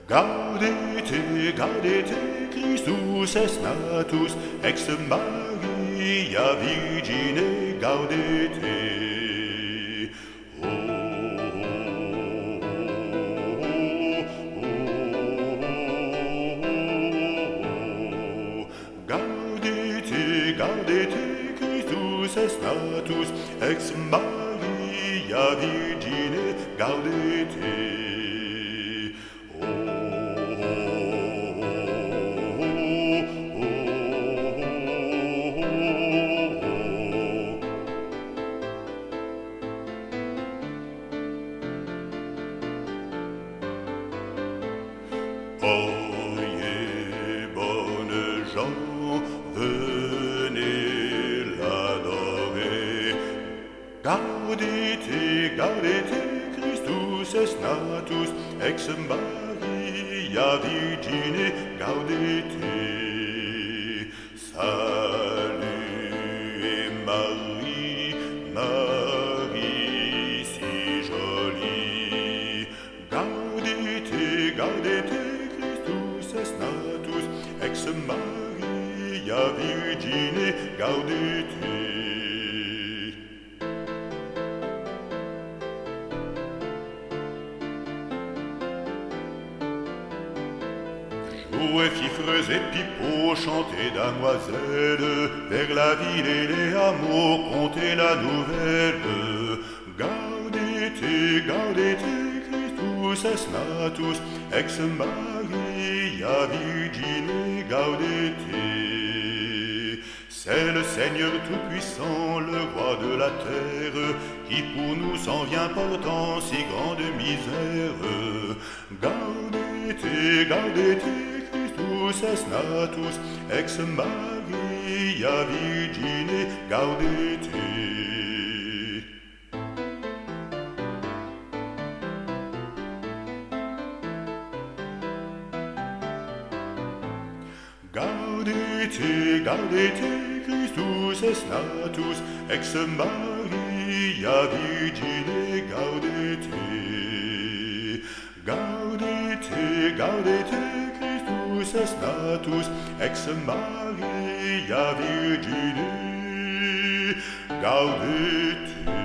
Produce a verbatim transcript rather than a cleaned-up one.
Gaudete, gaudete, Christus est natus, ex Maria Virgine gaudete. Oh, gaudete, gaudete, Christus est natus, ex Maria Virgine gaudete. Oyez, bonnes gens, venez l'adorer. Gaudete, gaudete, Christus est natus, ex Maria Virgine gaudete. Salut Marie, Marie si jolie. Gaudete, gaudete, natus, ex Maria Virgine gaudete. Jouez, fifres et pipeaux, chantez damoiselles, vers la ville et les hameaux, contez la nouvelle. Gaudete, gaudete, Christus est natus, ex Maria Virgine gaudete. C'est le Seigneur Tout-Puissant, le roi de la terre, qui pour nous s'en vient portant si grande misère. Gaudete, gaudete, Christus est natus, ex Maria Virgine gaudete. Gaudete, gaudete, Christus est natus, ex Maria Virgine gaudete. Gaudete, gaudete, Christus est natus, ex Maria Virgine gaudete.